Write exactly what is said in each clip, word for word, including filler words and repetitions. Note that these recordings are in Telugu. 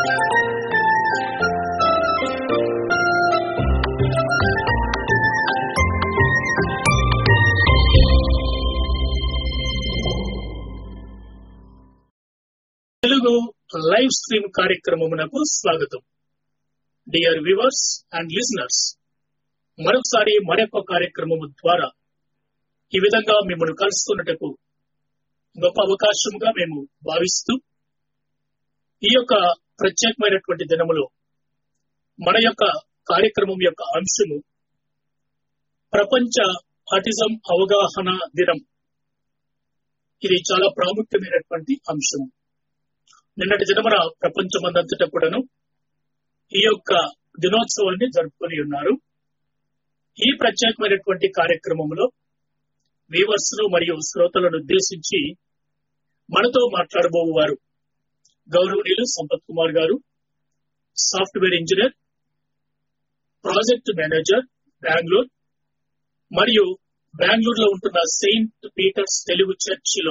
తెలుగు లైవ్ స్ట్రీమ్ కార్యక్రమమునకు స్వాగతం. డియర్ వ్యూవర్స్ అండ్ లిజనర్స్, మరొకసారి మరొక కార్యక్రమము ద్వారా ఈ విధంగా మిమ్మల్ని కలుస్తున్నటకు గొప్ప అవకాశంగా మేము భావిస్తూ, ఈ యొక్క ప్రత్యేకమైనటువంటి దినములో మన యొక్క కార్యక్రమం యొక్క అంశము ప్రపంచ ఆటిజం అవగాహన దినం. ఇది చాలా ప్రాముఖ్యమైనటువంటి అంశము. నిన్నటి దినమున ప్రపంచమందంతటా కూడాను ఈ యొక్క దినోత్సవాన్ని జరుపుకొని ఉన్నారు. ఈ ప్రత్యేకమైనటువంటి కార్యక్రమంలో వ్యూవర్స్ మరియు శ్రోతలను ఉద్దేశించి మనతో మాట్లాడబోవారు గౌరవనీయులు Sampath Kumar garu, software engineer, project manager, Bengaluru మరియు బెంగళూరులో ఉంటున్న సెయింట్ పీటర్స్ తెలుగు చర్చిలో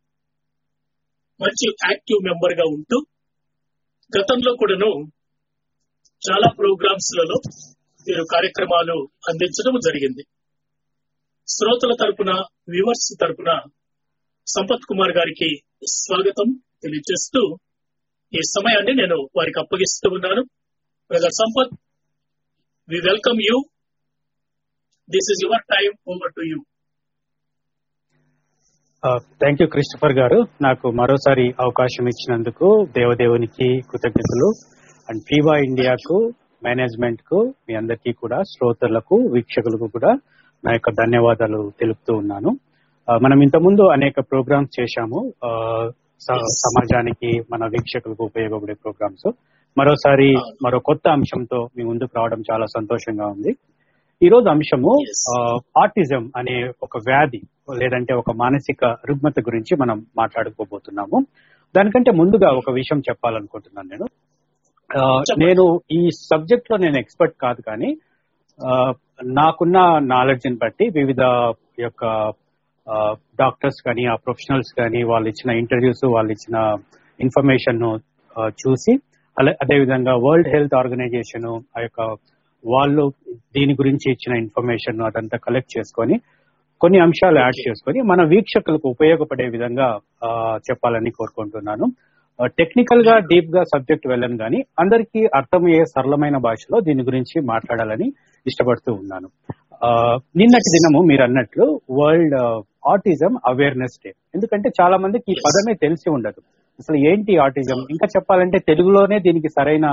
మంచి యాక్టివ్ మెంబర్ గా ఉంటూ గతంలో కూడాను చాలా ప్రోగ్రామ్స్ లలో వీరు కార్యక్రమాలు అందించడం జరిగింది. శ్రోతల తరపున, వ్యూవర్స్ తరపున సంపత్ కుమార్ గారికి స్వాగతం తెలియజేస్తూ ఈ సమయాన్ని నేను వారికి అప్పగిస్తూ ఉన్నాను. Brother Sampath, we welcome you. This is your time, over to you. Thank you Christopher garu, నాకు మరోసారి అవకాశం ఇచ్చినందుకు దేవదేవునికి కృతజ్ఞతలు. అండ్ ఫీబా ఇండియాకు, మేనేజ్మెంట్ కు, మీ అందరికీ కూడా, శ్రోతలకు, వీక్షకులకు కూడా నా యొక్క ధన్యవాదాలు తెలుపుతూ ఉన్నాను. మనం ఇంతకుముందు అనేక ప్రోగ్రామ్స్ చేశాము, సమాజానికి, మన వీక్షకులకు ఉపయోగపడే ప్రోగ్రామ్స్. మరోసారి మరో కొత్త అంశంతో మీ ముందుకు రావడం చాలా సంతోషంగా ఉంది. ఈ రోజు అంశము ఆటిజం అనే ఒక వ్యాధి లేదంటే ఒక మానసిక రుగ్మత గురించి మనం మాట్లాడుకోబోతున్నాము. దానికంటే ముందుగా ఒక విషయం చెప్పాలనుకుంటున్నాను. నేను నేను ఈ సబ్జెక్ట్ లో నేను ఎక్స్పర్ట్ కాదు, కానీ నాకున్న నాలెడ్జ్ ని బట్టి వివిధ యొక్క డాక్టర్స్ కానీ, ఆ ప్రొఫెషనల్స్ కానీ, వాళ్ళు ఇచ్చిన ఇంటర్వ్యూస్, వాళ్ళు ఇచ్చిన ఇన్ఫర్మేషన్ చూసి, అదేవిధంగా వరల్డ్ హెల్త్ ఆర్గనైజేషన్ ఆ యొక్క వాళ్ళు దీని గురించి ఇచ్చిన ఇన్ఫర్మేషన్ అదంతా కలెక్ట్ చేసుకొని కొన్ని అంశాలు యాడ్ చేసుకొని మన వీక్షకులకు ఉపయోగపడే విధంగా చెప్పాలని కోరుకుంటున్నాను. టెక్నికల్ గా డీప్ గా సబ్జెక్ట్ వెళ్ళను, కానీ అందరికీ అర్థమయ్యే సరళమైన భాషలో దీని గురించి మాట్లాడాలని ఇష్టపడుతూ ఉన్నాను. నిన్నటి దినము మీరు అన్నట్లు వరల్డ్ ఆటిజం అవేర్నెస్ డే. ఎందుకంటే చాలా మందికి ఈ పదమే తెలిసి ఉండదు, అసలు ఏంటి ఆటిజం. ఇంకా చెప్పాలంటే తెలుగులోనే దీనికి సరైన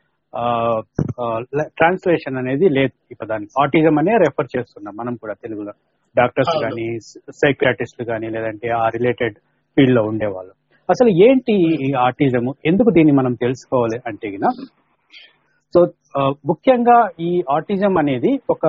ట్రాన్స్లేషన్ అనేది లేదు. ఈ పదానికి ఆటిజం అనే రెఫర్ చేస్తున్నాం మనం కూడా తెలుగులో, డాక్టర్స్ కానీ, సైకియాట్రిస్టులు కానీ, లేదంటే ఆ రిలేటెడ్ ఫీల్డ్ లో ఉండేవాళ్ళు. అసలు ఏంటి ఈ ఆటిజం, ఎందుకు దీన్ని మనం తెలుసుకోవాలి అంటే గిన, సో ముఖ్యంగా ఈ ఆటిజం అనేది ఒక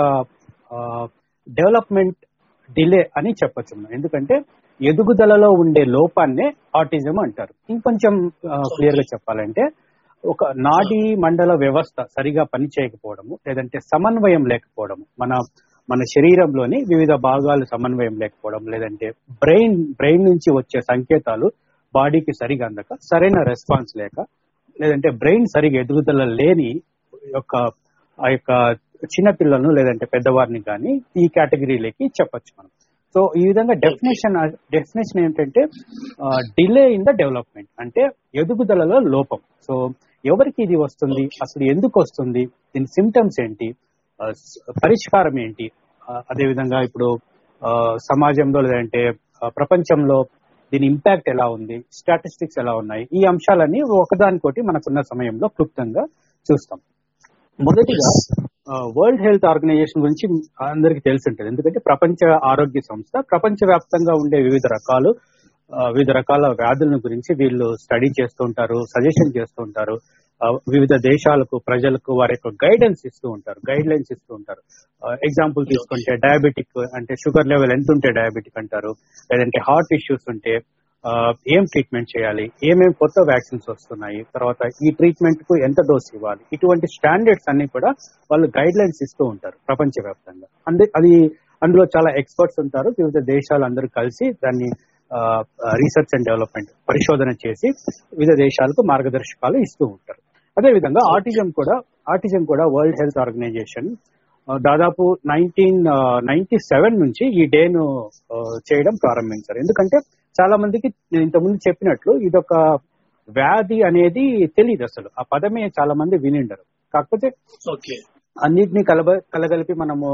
డెవలప్మెంట్ డిలే అని చెప్పచ్చు. ఎందుకంటే ఎదుగుదలలో ఉండే లోపాన్నే ఆటిజం అంటారు. ఇంకొంచెం క్లియర్ గా చెప్పాలంటే ఒక నాడీ మండల వ్యవస్థ సరిగా పనిచేయకపోవడము, లేదంటే సమన్వయం లేకపోవడము, మన మన శరీరంలోని వివిధ భాగాలు సమన్వయం లేకపోవడం, లేదంటే బ్రెయిన్ బ్రెయిన్ నుంచి వచ్చే సంకేతాలు బాడీకి సరిగా అందక, సరైన రెస్పాన్స్ లేక, లేదంటే బ్రెయిన్ సరిగా ఎదుగుదల లేని యొక్క ఆ యొక్క చిన్నపిల్లలను లేదంటే పెద్దవారిని కానీ ఈ కేటగిరీలోకి చెప్పచ్చు మనం. సో ఈ విధంగా డెఫినేషన్ డెఫినేషన్ ఏంటంటే డిలే ఇన్ ద డెవలప్మెంట్, అంటే ఎదుగుదలలో లోపం. సో ఎవరికి ఇది వస్తుంది, అసలు ఎందుకు వస్తుంది, దీని సిమ్టమ్స్ ఏంటి, పరిష్కారం ఏంటి, అదేవిధంగా ఇప్పుడు సమాజంలో లేదంటే ప్రపంచంలో దీని ఇంపాక్ట్ ఎలా ఉంది, స్టాటిస్టిక్స్ ఎలా ఉన్నాయి, ఈ అంశాలన్నీ ఒకదానికోటి మనకున్న సమయంలో క్లుప్తంగా చూస్తాం. మొదటిగా వరల్డ్ హెల్త్ ఆర్గనైజేషన్ గురించి అందరికీ తెలిసి ఉంటుంది. ఎందుకంటే ప్రపంచ ఆరోగ్య సంస్థ ప్రపంచ వ్యాప్తంగా ఉండే వివిధ రకాలు వివిధ రకాల వ్యాధుల గురించి వీళ్ళు స్టడీ చేస్తూ ఉంటారు, సజెషన్ చేస్తూ ఉంటారు. వివిధ దేశాలకు, ప్రజలకు వారి యొక్క గైడెన్స్ ఇస్తూ ఉంటారు, గైడ్ లైన్స్ ఇస్తూ ఉంటారు. ఎగ్జాంపుల్ తీసుకుంటే డయాబెటిక్ అంటే షుగర్ లెవెల్ ఎంత ఉంటే డయాబెటిక్ అంటారు, లేదంటే హార్ట్ ఇష్యూస్ ఉంటే ఏం ట్రీట్మెంట్ చేయాలి, ఏమేమి కొత్త వ్యాక్సిన్స్ వస్తున్నాయి, తర్వాత ఈ ట్రీట్మెంట్ కు ఎంత డోస్ ఇవ్వాలి, ఇటువంటి స్టాండర్డ్స్ అన్ని కూడా వాళ్ళు గైడ్ లైన్స్ ఇస్తూ ఉంటారు ప్రపంచవ్యాప్తంగా. అందే అది అందులో చాలా ఎక్స్పర్ట్స్ ఉంటారు. వివిధ దేశాలు అందరూ కలిసి దాన్ని రీసెర్చ్ అండ్ డెవలప్మెంట్ పరిశోధన చేసి వివిధ దేశాలకు మార్గదర్శకాలు ఇస్తూ ఉంటారు. అదే విధంగా ఆటిజం కూడా ఆటిజం కూడా వరల్డ్ హెల్త్ ఆర్గనైజేషన్ దాదాపు నైన్టీన్ నైన్టీ సెవెన్ నుంచి ఈ డేను చేయడం ప్రారంభించారు. ఎందుకంటే చాలా మందికి నేను ఇంతకుముందు చెప్పినట్లు ఇదొక వ్యాధి అనేది తెలియదు, అసలు ఆ పదమే చాలా మంది వినిండరు. కాకపోతే అన్నిటినీ కలబ కలగలిపి మనము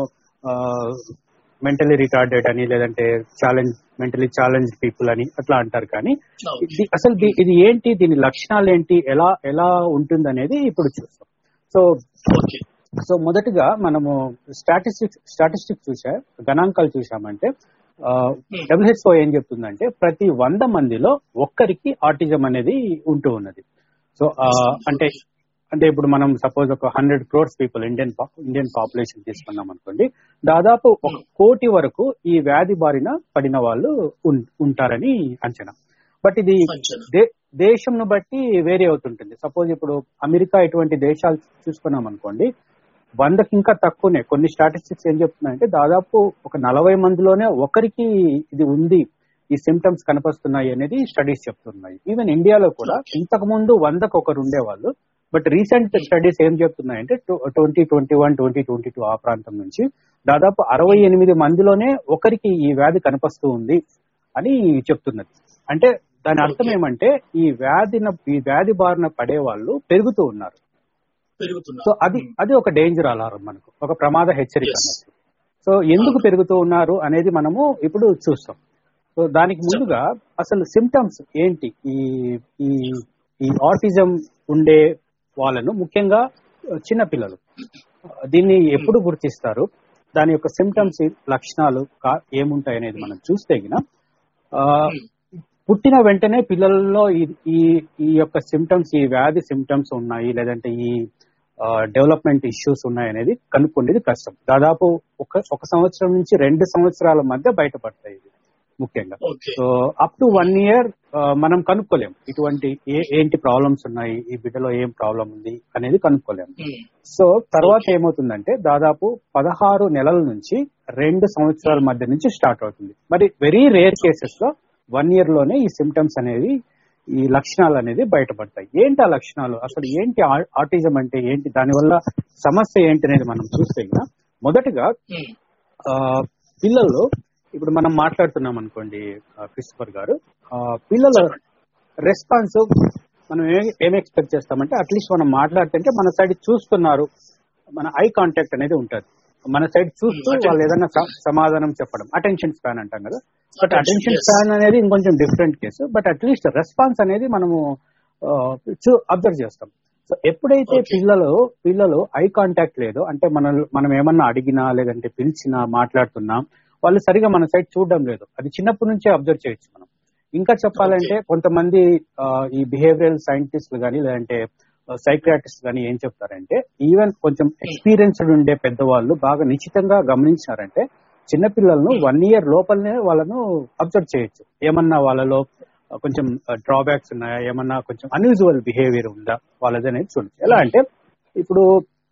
మెంటలీ రిటార్డెడ్ అని లేదంటే ఛాలెంజ్ మెంటలీ ఛాలెంజ్ పీపుల్ అని అట్లా అంటారు. కానీ అసలు ఇది ఏంటి, దీని లక్షణాలు ఏంటి, ఎలా ఎలా ఉంటుంది అనేది ఇప్పుడు చూస్తాం. సో సో మొదటిగా మనము స్టాటిస్టిక్స్ స్టాటిస్టిక్స్ చూసా గణాంకాలు చూసామంటే డబ్ల్యూహెచ్ఓ ఏం చెప్తుందంటే ప్రతి వంద మందిలో ఒక్కరికి ఆటిజం అనేది ఉంటూ ఉన్నది. సో అంటే అంటే ఇప్పుడు మనం సపోజ్ ఒక hundred crores people Indian Indian population తీసుకున్నాం అనుకోండి, దాదాపు ఒక కోటి వరకు ఈ వ్యాధి బారిన పడిన వాళ్ళు ఉంటారని అంచనా. బట్ ఇది దేశంను బట్టి వేరే అవుతుంటుంది. సపోజ్ ఇప్పుడు అమెరికా ఇటువంటి దేశాలు చూసుకున్నాం అనుకోండి, వందకి ఇంకా తక్కువనే. కొన్ని స్టాటిస్టిక్స్ ఏం చెప్తున్నాయంటే దాదాపు ఒక నలభై మందిలోనే ఒకరికి ఇది ఉంది, ఈ సిమ్టమ్స్ కనిపిస్తున్నాయి అనేది స్టడీస్ చెప్తున్నాయి. ఈవెన్ ఇండియాలో కూడా ఇంతకు ముందు వందకు ఒకరు ఉండేవాళ్ళు, బట్ రీసెంట్ స్టడీస్ ఏం చెప్తున్నాయంటే twenty twenty one twenty twenty two ఆ ప్రాంతం నుంచి దాదాపు అరవై ఎనిమిది మందిలోనే ఒకరికి ఈ వ్యాధి కనిపిస్తూ ఉంది అని చెప్తున్నది. అంటే దాని అర్థం ఏమంటే ఈ వ్యాధిన ఈ వ్యాధి బారిన పడే వాళ్ళు పెరుగుతూ ఉన్నారు. సో అది అది ఒక డేంజర్ అలారం, మనకు ఒక ప్రమాద హెచ్చరిక అన్నట్టు. సో ఎందుకు పెరుగుతూ ఉన్నారు అనేది మనము ఇప్పుడు చూస్తాం. సో దానికి ముందుగా అసలు సిమ్టమ్స్ ఏంటి, ఈ ఈ ఆటిజం ఉండే వాళ్ళను, ముఖ్యంగా చిన్న పిల్లలు దీన్ని ఎప్పుడు గుర్తిస్తారు, దాని యొక్క సిమ్టమ్స్ లక్షణాలు ఏముంటాయి అనేది మనం చూస్తే గిన పుట్టిన వెంటనే పిల్లల్లో ఈ ఈ యొక్క సిమ్టమ్స్, ఈ వ్యాధి సిమ్టమ్స్ ఉన్నాయి లేదంటే ఈ డెవలప్మెంట్ ఇష్యూస్ ఉన్నాయి అనేది కనుక్కుండేది కష్టం. దాదాపు ఒక ఒక సంవత్సరం నుంచి రెండు సంవత్సరాల మధ్య బయటపడతాయి ఇది ముఖ్యంగా. So up to one year మనం కనుక్కోలేము ఇటువంటి ఏంటి ప్రాబ్లమ్స్ ఉన్నాయి, ఈ బిడ్డలో ఏం ప్రాబ్లం ఉంది అనేది కనుక్కోలేము. సో తర్వాత ఏమవుతుందంటే దాదాపు పదహారు నెలల నుంచి రెండు సంవత్సరాల మధ్య నుంచి స్టార్ట్ అవుతుంది. మరి వెరీ రేర్ కేసెస్ లో వన్ ఇయర్ లోనే ఈ సిమ్టమ్స్ అనేది, ఈ లక్షణాలు అనేది బయటపడతాయి. ఏంటి ఆ లక్షణాలు, అసలు ఏంటి ఆటిజం అంటే ఏంటి, దానివల్ల సమస్య ఏంటి అనేది మనం చూస్తే మొదటగా పిల్లలు, ఇప్పుడు మనం మాట్లాడుతున్నాం అనుకోండి క్రిస్టఫర్ గారు, పిల్లల రెస్పాన్స్ మనం ఏం ఎక్స్పెక్ట్ చేస్తామంటే అట్లీస్ట్ మనం మాట్లాడుతుంటే మన సైడ్ చూస్తున్నారు, మన ఐ కాంటాక్ట్ అనేది ఉంటుంది, మన సైడ్ చూస్తూ వాళ్ళు ఏదైనా సమాధానం చెప్పడం, అటెన్షన్ స్పాన్ అంటాం కదా. బట్ అటెన్షన్ స్పాన్ అనేది ఇంకొంచెం different case, but at least response అనేది మనము అబ్జర్వ్ చేస్తాం. సో ఎప్పుడైతే పిల్లలు పిల్లలు ఐ కాంటాక్ట్ లేదు అంటే మనం మనం ఏమన్నా అడిగినా లేదంటే పిలిచినా మాట్లాడుతున్నా వాళ్ళు సరిగా మన సైడ్ చూడడం లేదు, అది చిన్నప్పటి నుంచే అబ్జర్వ్ చేయొచ్చు మనం. ఇంకా చెప్పాలంటే కొంతమంది ఈ బిహేవియరల్ సైంటిస్టులు కానీ లేదంటే సైక్రియాటిస్ట్ కానీ ఏం చెప్తారంటే ఈవెన్ కొంచెం ఎక్స్పీరియన్స్డ్ ఉండే పెద్దవాళ్ళు బాగా నిశ్చితంగా గమనించారంటే చిన్నపిల్లలను వన్ ఇయర్ లోపలనే వాళ్ళను అబ్జర్వ్ చేయొచ్చు, ఏమన్నా వాళ్ళలో కొంచెం డ్రాబ్యాక్స్ ఉన్నాయా, ఏమన్నా కొంచెం అన్యూజువల్ బిహేవియర్ ఉందా వాళ్ళది అనేది చూడొచ్చు. ఎలా అంటే ఇప్పుడు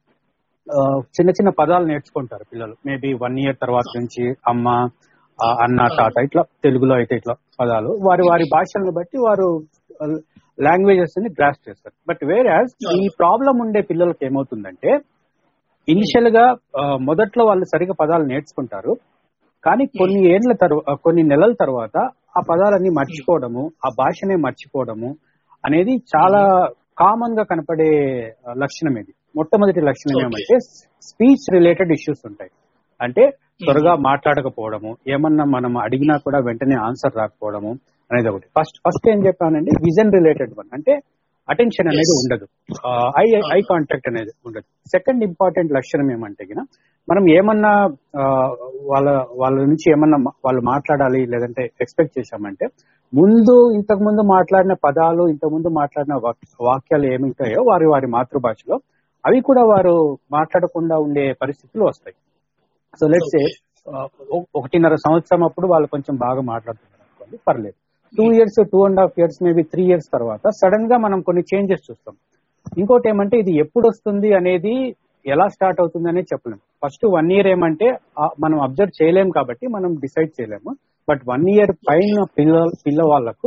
చిన్న చిన్న పదాలు నేర్చుకుంటారు పిల్లలు, మేబీ వన్ ఇయర్ తర్వాత నుంచి అమ్మ, అన్న, తాత ఇట్లా తెలుగులో అయితే ఇట్లా పదాలు వారి వారి భాషలను బట్టి వారు లాంగ్వేజెస్ ని గ్రాస్ప్ చేస్తారు. బట్ వేరాజ్ ఈ ప్రాబ్లం ఉండే పిల్లలకి ఏమవుతుందంటే ఇనిషియల్ గా మొదట్లో వాళ్ళు సరిగా పదాలు నేర్చుకుంటారు, కానీ కొన్ని ఏళ్ల తర్వాత కొన్ని నెలల తర్వాత ఆ పదాలన్నీ మర్చిపోవడము, ఆ భాషనే మర్చిపోవడము అనేది చాలా కామన్ గా కనపడే లక్షణం. ఇది మొట్టమొదటి లక్షణం ఏమంటే స్పీచ్ రిలేటెడ్ ఇష్యూస్ ఉంటాయి. అంటే త్వరగా మాట్లాడకపోవడము, ఏమన్నా మనం అడిగినా కూడా వెంటనే ఆన్సర్ రాకపోవడము అనేది ఒకటి. ఫస్ట్ ఫస్ట్ ఏం చెప్పానండి, విజన్ రిలేటెడ్ వన్, అంటే అటెన్షన్ అనేది ఉండదు, ఐ ఐ కాంటాక్ట్ అనేది ఉండదు. సెకండ్ ఇంపార్టెంట్ లక్షణం ఏమంటే మనం ఏమన్నా వాళ్ళ వాళ్ళ నుంచి ఏమన్నా వాళ్ళు మాట్లాడాలి లేదంటే ఎక్స్పెక్ట్ చేశామంటే ముందు ఇంతకు ముందు మాట్లాడిన పదాలు, ఇంతకు ముందు మాట్లాడిన వాక్యాలు ఏమింటాయో వారి వారి మాతృభాషలో అవి కూడా వారు మాట్లాడకుండా ఉండే పరిస్థితులు వస్తాయి. సో లెట్స్ సే ఒకటిన్నర సంవత్సరం అప్పుడు వాళ్ళు కొంచెం బాగా మాట్లాడుతున్నారు అనుకోండి, పర్లేదు. Two years two and half years maybe three years తర్వాత సడన్ గా మనం కొన్ని చేంజెస్ చూస్తాం. ఇంకోటి ఏమంటే ఇది ఎప్పుడు వస్తుంది అనేది, ఎలా స్టార్ట్ అవుతుంది అనేది చెప్పలేము. ఫస్ట్ వన్ ఇయర్ ఏమంటే మనం అబ్జర్వ్ చేయలేము కాబట్టి మనం డిసైడ్ చేయలేము. బట్ వన్ ఇయర్ పైన పిల్ల పిల్ల వాళ్ళకు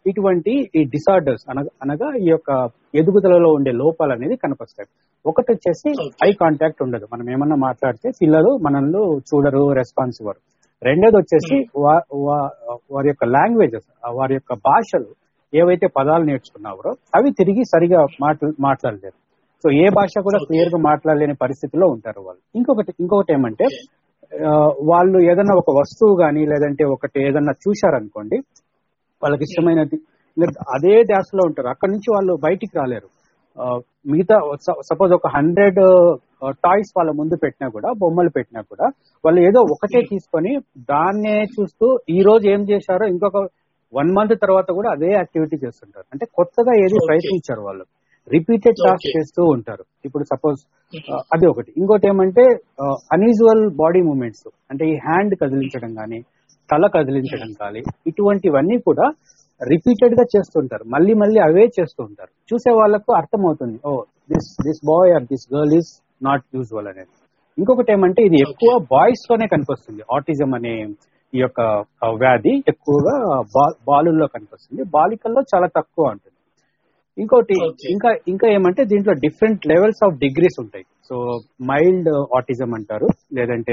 ఇటువంటి ఈ డిసార్డర్స్ అనగా అనగా ఈ యొక్క ఎదుగుదలలో ఉండే లోపాలు అనేది కనిపిస్తాయి. ఒకటి వచ్చేసి ఐ కాంటాక్ట్ ఉండదు. మనం ఏమన్నా మాట్లాడితే పిల్లలు మనల్ని చూడరు, రెస్పాన్స్ ఇవ్వరు. రెండోది వచ్చేసి వారి యొక్క లాంగ్వేజెస్, వారి యొక్క భాషలు ఏవైతే పదాలు నేర్చుకున్నారో అవి తిరిగి సరిగా మాట్లా మాట్లాడలేరు. సో ఏ భాష కూడా క్లియర్ గా మాట్లాడలేని పరిస్థితిలో ఉంటారు వాళ్ళు. ఇంకొకటి ఇంకొకటి ఏమంటే వాళ్ళు ఏదన్నా ఒక వస్తువు గానీ లేదంటే ఒకటి ఏదన్నా చూశారనుకోండి, వాళ్ళకి ఇష్టమైనది అదే ధ్యాసలో ఉంటారు. అక్కడి నుంచి వాళ్ళు బయటికి రాలేరు. మిగతా సపోజ్ ఒక హండ్రెడ్ టాయ్స్ వాళ్ళ ముందు పెట్టినా కూడా, బొమ్మలు పెట్టినా కూడా వాళ్ళు ఏదో ఒకటే తీసుకొని దాన్నే చూస్తూ ఈ రోజు ఏం చేశారో ఇంకొక వన్ మంత్ తర్వాత కూడా అదే యాక్టివిటీ చేస్తుంటారు. అంటే కొత్తగా ఏది ప్రయత్నించారు వాళ్ళు, రిపీటెడ్ టాస్క్ చేస్తూ ఉంటారు. ఇప్పుడు సపోజ్ అది ఒకటి. ఇంకోటి ఏమంటే అన్యూజువల్ బాడీ మూవ్మెంట్స్, అంటే ఈ హ్యాండ్ కదిలించడం కానీ, తల కదిలించడం కానీ, ఇటువంటివన్నీ కూడా రిపీటెడ్ గా చేస్తుంటారు. మళ్ళీ మళ్ళీ అవే చేస్తూ ఉంటారు. చూసే వాళ్ళకు అర్థమవుతుంది, oh this this boy or this girl is not usual అనేది. ఇంకొకటి ఏమంటే ఇది ఎక్కువ బాయ్స్ లోనే కనిపిస్తుంది. ఆటిజం అనే ఈ యొక్క వ్యాధి ఎక్కువగా బాలుల్లో కనిపిస్తుంది, బాలికల్లో చాలా తక్కువ ఉంటుంది. ఇంకోటి ఇంకా ఇంకా ఏమంటే దీంట్లో డిఫరెంట్ లెవెల్స్ ఆఫ్ డిగ్రీస్ ఉంటాయి. సో మైల్డ్ ఆటిజం అంటారు, లేదంటే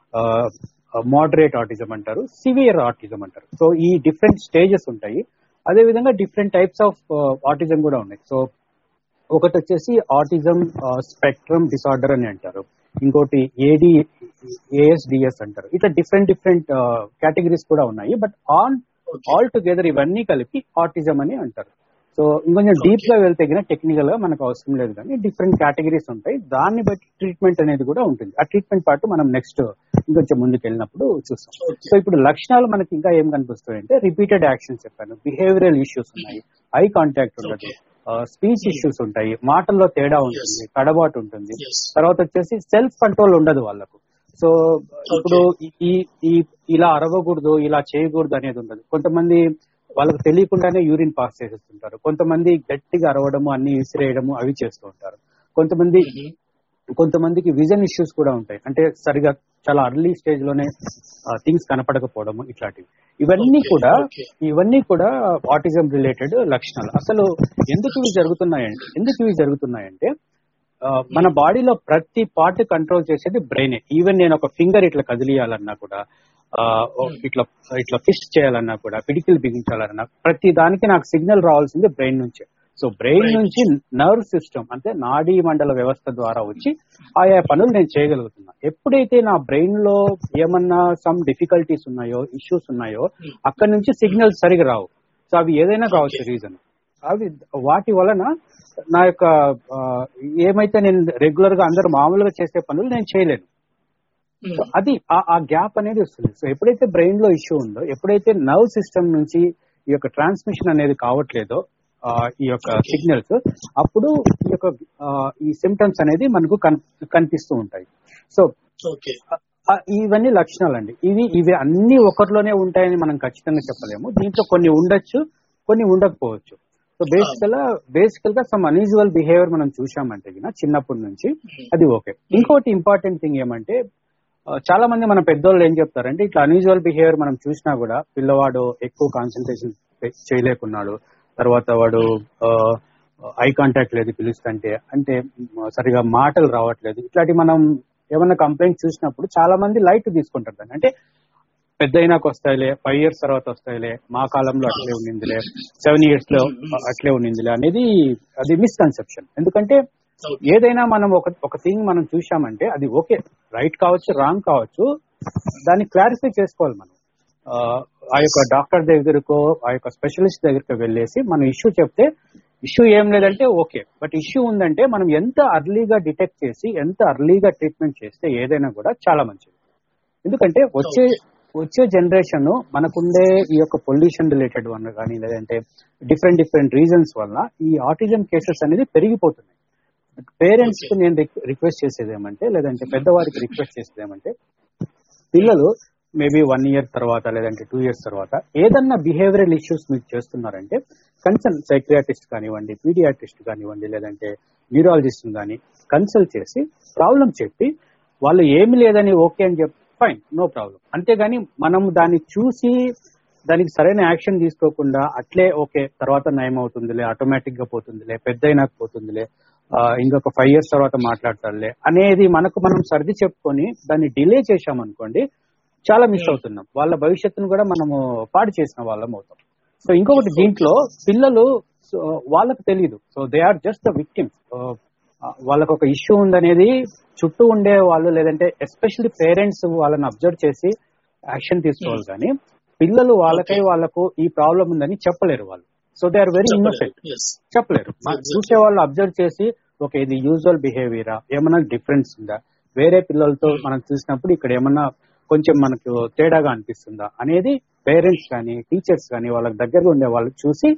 మోడరేట్ ఆటిజం అంటారు, సివియర్ ఆటిజం అంటారు. సో ఈ డిఫరెంట్ స్టేజెస్ ఉంటాయి. అదే విధంగా డిఫరెంట్ టైప్స్ ఆఫ్ ఆటిజం కూడా ఉన్నాయి. సో ఒకటి వచ్చేసి ఆటిజం స్పెక్ట్రమ్ డిసార్డర్ అని అంటారు, ఇంకోటి ఏడి ఏఎస్డిఎస్ అంటారు. ఇట్లా డిఫరెంట్ డిఫరెంట్ కేటగిరీస్ కూడా ఉన్నాయి. బట్ ఆన్ ఆల్ టుగెదర్ ఇవన్నీ కలిపి ఆటిజం అని అంటారు. సో ఇంకొంచెం డీప్ గా వెళ్తే టెక్నికల్ గా మనకు అవసరం లేదు, కానీ డిఫరెంట్ కేటగిరీస్ ఉంటాయి. దాన్ని బట్టి ట్రీట్మెంట్ అనేది కూడా ఉంటుంది. ఆ ట్రీట్మెంట్ పార్ట్ మనం నెక్స్ట్ ఇంకొంచెం ముందుకు వెళ్ళినప్పుడు చూస్తాం. సో ఇప్పుడు లక్షణాలు మనకి ఇంకా ఏం కనిపిస్తాయి అంటే రిపీటెడ్ యాక్షన్స్ చెప్పాను, బిహేవియరల్ ఇష్యూస్ ఉన్నాయి, ఐ కాంటాక్ట్ ఉండదు, స్పీచ్ ఇష్యూస్ ఉంటాయి, మాటల్లో తేడా ఉంటుంది, తడబాటు ఉంటుంది. తర్వాత వచ్చేసి సెల్ఫ్ కంట్రోల్ ఉండదు వాళ్ళకు. సో ఇప్పుడు ఈ ఇలా అరవకూడదు, ఇలా చేయకూడదు అనేది ఉండదు. కొంతమంది వాళ్ళకి తెలియకుండానే యూరిన్ పాస్ చేసేస్తుంటారు, కొంతమంది గట్టిగా అరవడము, అన్ని విసిరేయడము అవి చేస్తూ ఉంటారు. కొంతమంది కొంతమందికి విజన్ ఇష్యూస్ కూడా ఉంటాయి, అంటే సరిగా చాలా అర్లీ స్టేజ్ లోనే థింగ్స్ కనపడకపోవడము, ఇట్లాంటివి. ఇవన్నీ కూడా ఇవన్నీ కూడా ఆటిజం రిలేటెడ్ లక్షణాలు. అసలు ఎందుకు ఇవి జరుగుతున్నాయంటే ఎందుకు ఇవి జరుగుతున్నాయంటే మన బాడీలో ప్రతి పార్ట్ కంట్రోల్ చేసేది బ్రెయినే. ఈవెన్ నేను ఒక ఫింగర్ ఇట్లా కదిలియాలన్నా కూడా, ఇట్లా ఇట్లా ఫిస్ట్ చేయాలన్నా కూడా, పిడికిలు బిగించాలన్నా ప్రతి దానికి నాకు సిగ్నల్ రావాల్సింది బ్రెయిన్ నుంచే. సో బ్రెయిన్ నుంచి నర్వ్ సిస్టమ్ అంటే నాడీ మండల వ్యవస్థ ద్వారా వచ్చి ఆయా పనులు నేను చేయగలుగుతున్నా. ఎప్పుడైతే నా బ్రెయిన్ లో ఏమన్నా సమ్ డిఫికల్టీస్ ఉన్నాయో, ఇష్యూస్ ఉన్నాయో, అక్కడి నుంచి సిగ్నల్స్ సరిగా రావు. సో అవి ఏదైనా కావచ్చు రీజన్. అవి వాటి వలన నా యొక్క ఏమైతే నేను రెగ్యులర్ గా అందరూ మామూలుగా చేసే పనులు నేను చేయలేను. సో అది ఆ గ్యాప్ అనేది వస్తుంది. సో ఎప్పుడైతే బ్రెయిన్ లో ఇష్యూ ఉందో, ఎప్పుడైతే నర్వ్ సిస్టమ్ నుంచి ఈ యొక్క ట్రాన్స్మిషన్ అనేది కావట్లేదో ఈ యొక్క సిగ్నల్స్, అప్పుడు ఈ యొక్క ఈ సిమ్టమ్స్ అనేది మనకు కనిపిస్తూ ఉంటాయి. సో ఇవన్నీ లక్షణాలండి. ఇవి ఇవి అన్ని ఒకరిలోనే ఉంటాయని మనం ఖచ్చితంగా చెప్పలేము. దీంట్లో కొన్ని ఉండొచ్చు, కొన్ని ఉండకపోవచ్చు. సో బేసికల్ గా బేసికల్ గా సమ్ అన్యూజువల్ బిహేవియర్ మనం చూసామంటే చిన్నప్పటి నుంచి అది ఓకే. ఇంకోటి ఇంపార్టెంట్ థింగ్ ఏమంటే, చాలా మంది మన పెద్దోళ్ళు ఏం చెప్తారంటే, ఇట్లా అన్యూజువల్ బిహేవియర్ మనం చూసినా కూడా పిల్లవాడు ఎక్కువ కాన్సన్ట్రేషన్ చేయలేకున్నాడు, తర్వాత వాడు ఐ కాంటాక్ట్ లేదు పిలుస్తుంటే, అంటే సరిగా మాటలు రావట్లేదు, ఇట్లాంటి మనం ఏమన్నా కంప్లైంట్ చూసినప్పుడు చాలా మంది లైట్ తీసుకుంటారు దాన్ని. అంటే పెద్ద అయినాక వస్తాయిలే, ఫైవ్ ఇయర్స్ తర్వాత వస్తాయిలే, మా కాలంలో అట్లే ఉండిందిలే, సెవెన్ ఇయర్స్ లో అట్లే ఉండిందిలే అనేది అది మిస్కన్సెప్షన్. ఎందుకంటే ఏదైనా మనం ఒక ఒక థింగ్ మనం చూసామంటే అది ఓకే, రైట్ కావచ్చు, రాంగ్ కావచ్చు, దాన్ని క్లారిఫై చేసుకోవాలి మనం. ఆ యొక్క డాక్టర్ దగ్గరకో, ఆ యొక్క స్పెషలిస్ట్ దగ్గరకు వెళ్ళేసి మనం ఇష్యూ చెప్తే, ఇష్యూ ఏం లేదంటే ఓకే, బట్ ఇష్యూ ఉందంటే మనం ఎంత అర్లీగా డిటెక్ట్ చేసి ఎంత అర్లీగా ట్రీట్మెంట్ చేస్తే ఏదైనా కూడా చాలా మంచిది. ఎందుకంటే వచ్చే వచ్చే జనరేషన్ మనకుండే ఈ యొక్క పొల్యూషన్ రిలేటెడ్ వల్ల కానీ, లేదంటే డిఫరెంట్ డిఫరెంట్ రీజన్స్ వల్ల ఈ ఆటిజం కేసెస్ అనేది పెరిగిపోతున్నాయి. పేరెంట్స్ కు నేను రిక్వెస్ట్ చేసేది ఏమంటే, లేదంటే పెద్దవారికి రిక్వెస్ట్ చేసేది ఏమంటే, పిల్లలు మేబీ వన్ ఇయర్ తర్వాత లేదంటే టూ ఇయర్స్ తర్వాత ఏదన్నా బిహేవియరల్ ఇష్యూస్ మీరు చేస్తున్నారంటే కన్సల్ట్ సైక్రియాటిస్ట్ కానివ్వండి, పీడియాట్రిస్ట్ కానివ్వండి, లేదంటే న్యూరాలజిస్ట్ కానీ కన్సల్ట్ చేసి ప్రాబ్లం చెప్పి వాళ్ళు ఏమి లేదని ఓకే అని చెప్పి ఫైన్, నో ప్రాబ్లం. అంతేగాని మనం దాన్ని చూసి దానికి సరైన యాక్షన్ తీసుకోకుండా అట్లే ఓకే తర్వాత నయం అవుతుందిలే, ఆటోమేటిక్ గా పోతుందిలే, పెద్ద అయినాక పోతుందిలే, ఇంకొక ఫైవ్ ఇయర్స్ తర్వాత మాట్లాడతారులే అనేది మనకు మనం సర్ది చెప్పుకొని దాన్ని డిలే చేశామనుకోండి చాలా మిస్ అవుతున్నాం. వాళ్ళ భవిష్యత్తును కూడా మనము పాడు చేసిన వాళ్ళం అవుతాం. సో ఇంకొకటి దీంట్లో పిల్లలు వాళ్ళకు తెలియదు. So they are just the victims. వాళ్ళకు ఒక ఇష్యూ ఉందనేది చుట్టూ ఉండే వాళ్ళు లేదంటే ఎస్పెషల్లీ పేరెంట్స్ వాళ్ళని అబ్జర్వ్ చేసి యాక్షన్ తీసుకోవాలి. కానీ పిల్లలు వాళ్ళకై వాళ్ళకు ఈ ప్రాబ్లం ఉందని చెప్పలేరు వాళ్ళు. So they are very innocent, చెప్పలేరు. చూసే వాళ్ళు అబ్జర్వ్ చేసి ఓకే ఇది యూజువల్ బిహేవియరా, ఏమన్నా డిఫరెన్స్ ఉందా, వేరే పిల్లలతో మనం చూసినప్పుడు ఇక్కడ ఏమన్నా కొంచెం మనకు తేడాగా అనిపిస్తుందా అనేది పేరెంట్స్ కానీ టీచర్స్ కానీ వాళ్ళకి దగ్గరగా ఉండే వాళ్ళు చూసి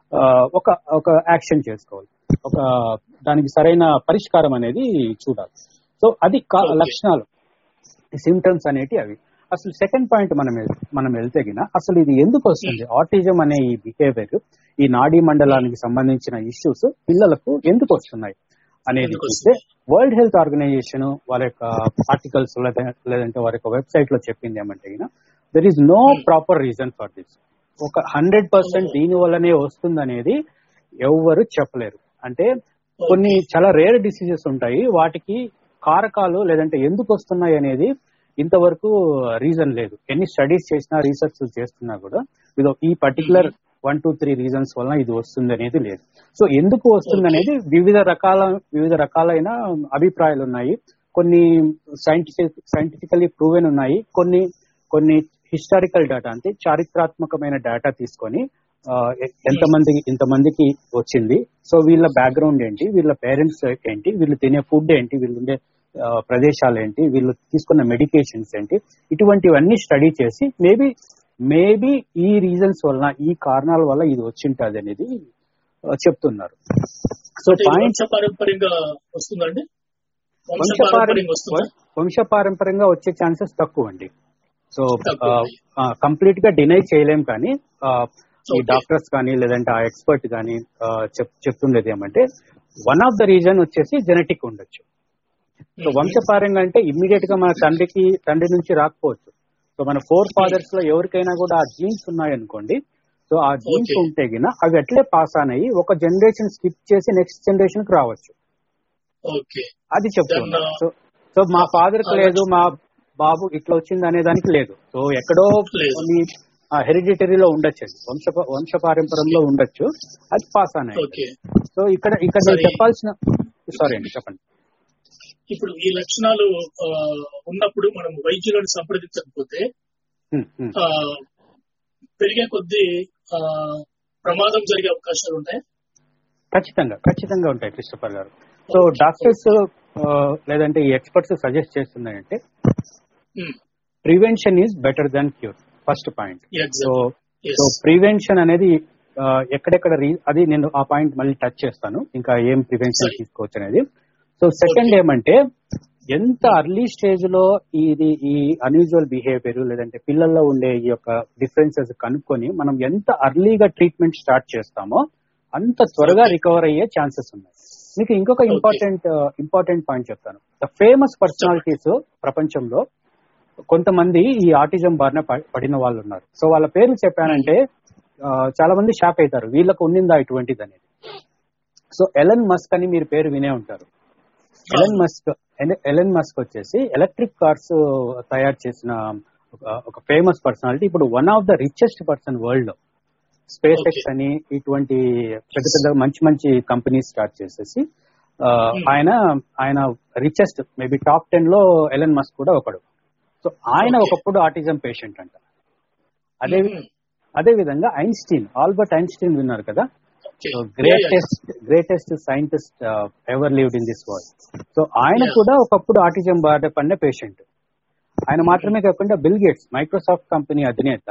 ఒక ఒక యాక్షన్ చేసుకోవాలి, ఒక దానికి సరైన పరిష్కారం అనేది చూడాలి. సో అది లక్షణాలు, సిమ్టమ్స్ అనేటి అవి. అసలు సెకండ్ పాయింట్ మనం మనం వెళ్తే గిన అసలు ఇది ఎందుకు వస్తుంది, ఆటిజం అనే ఈ బిహేవియర్, ఈ నాడీ మండలానికి సంబంధించిన ఇష్యూస్ పిల్లలకు ఎందుకు వస్తున్నాయి అనేది చూస్తే వరల్డ్ హెల్త్ ఆర్గనైజేషన్ వాళ్ళ యొక్క ఆర్టికల్స్ లేదంటే వారి యొక్క వెబ్సైట్ లో చెప్పింది ఏమంటే గిన there is no proper reason for this. ఒక హండ్రెడ్ పర్సెంట్ దీని వల్లనే వస్తుంది అనేది ఎవరు చెప్పలేరు. అంటే కొన్ని చాలా రేర్ డిసీజెస్ ఉంటాయి, వాటికి కారకాలు లేదంటే ఎందుకు వస్తున్నాయి అనేది ఇంతవరకు రీజన్ లేదు. ఎన్ని స్టడీస్ చేసినా రీసెర్చ్ చేస్తున్నా కూడా ఇది ఈ particular one two three reasons వలన ఇది వస్తుంది అనేది లేదు. సో ఎందుకు వస్తుంది అనేది వివిధ రకాల వివిధ రకాలైన అభిప్రాయాలు ఉన్నాయి. కొన్ని సైంటిఫిక్ సైంటిఫికలీ ప్రూవెన్ ఉన్నాయి, కొన్ని కొన్ని హిస్టారికల్ డేటా అంటే చారిత్రాత్మకమైన డేటా తీసుకొని ఎంతమంది ఇంతమందికి వచ్చింది, సో వీళ్ళ బ్యాక్గ్రౌండ్ ఏంటి, వీళ్ళ పేరెంట్స్ ఏంటి, వీళ్ళు తినే ఫుడ్ ఏంటి, వీళ్ళు ఉండే ప్రదేశాలు ఏంటి, వీళ్ళు తీసుకున్న మెడికేషన్స్ ఏంటి, ఇటువంటివన్నీ స్టడీ చేసి మేబీ మేబీ ఈ రీజన్స్ వలన ఈ కారణాల వల్ల ఇది వచ్చింటది అనేది చెప్తున్నారు. సో పాయింట్ వంశపారంపర్యంగా వచ్చే ఛాన్సెస్ తక్కువ అండి. సో కంప్లీట్ గా డినై చేయలేం, కానీ ఈ డాక్టర్స్ కానీ లేదంటే ఆ ఎక్స్పర్ట్ కానీ చెప్తుండేది ఏమంటే వన్ ఆఫ్ ద రీజన్ వచ్చేసి జెనెటిక్ ఉండొచ్చు. సో వంశపారంగా అంటే ఇమ్మీడియట్ గా మన తండ్రికి తండ్రి నుంచి రాకపోవచ్చు. సో మన ఫోర్ ఫాదర్స్ లో ఎవరికైనా కూడా ఆ జీన్స్ ఉన్నాయనుకోండి, సో ఆ జీన్స్ ఉంటే గిన అవి అట్లే పాస్ అనేవి ఒక జనరేషన్ స్కిప్ చేసి నెక్స్ట్ జనరేషన్ కి రావచ్చు. అది చెప్తున్నారు. సో సో మా ఫాదర్ కి లేదు, మా బాబు ఇట్లా వచ్చింది అనే దానికి లేదు. సో ఎక్కడో కొన్ని హెరిడిటరీలో ఉండొచ్చు, వంశ వంశపారంపర్యంలో ఉండొచ్చు, అది పాస్ అనేది. సో ఇక్కడ ఇక్కడ నేను చెప్పాల్సిన సారీ అండి చెప్పండి. ఇప్పుడు ఈ లక్షణాలు ఉన్నప్పుడు మనం వైద్యులను సంప్రదించకపోతే పెరిగే కొద్దీ ప్రమాదం జరిగే అవకాశాలు ఉంటాయి. ఖచ్చితంగా ఖచ్చితంగా ఉంటాయి క్రిస్టోఫర్ గారు. సో డాక్టర్స్ లేదంటే ఈ ఎక్స్పర్ట్స్ సజెస్ట్ చేస్తున్నాయంటే prevention is better than cure, first point. So so prevention అనేది ఎక్కడెక్కడ అది నేను ఆ పాయింట్ మళ్ళీ టచ్ చేస్తాను, ఇంకా ఏం ప్రివెన్షన్ తీసుకోవచ్చు అనేది. సో సెకండ్ ఏమంటే ఎంత అర్లీ స్టేజ్ లో ఇది ఈ అన్యూజువల్ బిహేవియర్ లేదంటే పిల్లల్లో ఉండే ఈ యొక్క డిఫరెన్సెస్ కనుక్కొని మనం ఎంత అర్లీగా ట్రీట్మెంట్ స్టార్ట్ చేస్తామో అంత త్వరగా రికవర్ అయ్యే ఛాన్సెస్ ఉన్నాయి. మీకు ఇంకొక ఇంపార్టెంట్ ఇంపార్టెంట్ పాయింట్ చెప్తాను. ద ఫేమస్ పర్సనాలిటీస్ ప్రపంచంలో కొంతమంది ఈ ఆటిజం బారిన పడిన వాళ్ళు ఉన్నారు. సో వాళ్ళ పేర్లు చెప్పానంటే చాలా మంది షాక్ అవుతారు, వీళ్ళకు ఉన్నిందా ఇటువంటిది అనేది. సో ఎలన్ మస్క్ అని మీరు పేరు వినే ఉంటారు. ఎలన్ మస్క్ ఎలన్ మస్క్ వచ్చేసి ఎలక్ట్రిక్ కార్స్ తయారు చేసిన ఒక ఫేమస్ పర్సనాలిటీ. ఇప్పుడు one of the richest person world లో స్పేస్ ఎక్స్ అని ఇటువంటి పెద్ద పెద్ద మంచి మంచి కంపెనీస్ స్టార్ట్ చేసేసి ఆయన ఆయన రిచెస్ట్ మేబీ టాప్ టెన్ లో ఎలన్ మస్క్ కూడా ఒకడు. సో ఆయన ఒకప్పుడు ఆటిజం పేషెంట్ అంట. అదే అదే విధంగా ఐన్స్టీన్, ఆల్బర్ట్ ఐన్స్టీన్ విన్నారు కదా, greatest greatest scientist ever lived in this world. So ఆయన కూడా ఒకప్పుడు ఆటిజం బారిన పడిన పేషెంట్. ఆయన మాత్రమే కాకుండా బిల్ గేట్స్ మైక్రోసాఫ్ట్ కంపెనీ అధినేత,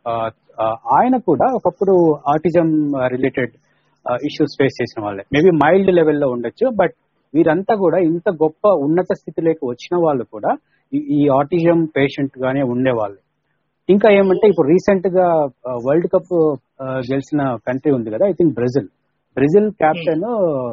ఆయన కూడా ఒకప్పుడు ఆటిజం రిలేటెడ్ ఇష్యూస్ ఫేస్ చేసిన వాళ్ళే. మేబీ మైల్డ్ లెవెల్లో ఉండొచ్చు, బట్ వీరంతా కూడా ఇంత గొప్ప ఉన్నత స్థితిలోకి వచ్చిన వాళ్ళు కూడా ఈ ఆటిజం పేషెంట్ గానే ఉండేవాళ్ళు. ఇంకా ఏమంటే ఇప్పుడు రీసెంట్ గా వరల్డ్ కప్ గెలిచిన కంట్రీ ఉంది కదా, I think Brazil. Brazil captain